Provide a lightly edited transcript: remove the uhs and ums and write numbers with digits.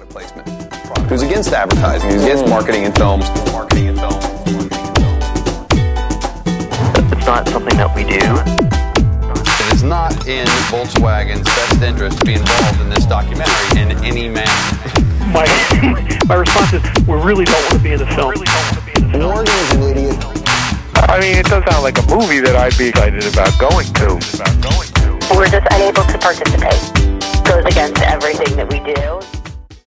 product placement, who's against advertising, who's against marketing in films. It's not something that we do. It is not in Volkswagen's best interest to be involved in this documentary in any manner. My response is, we really don't want to be in the film. Morgan is an idiot. I mean, it does sound like a movie that I'd be excited about going to. We're just unable to participate. Goes against everything that we do.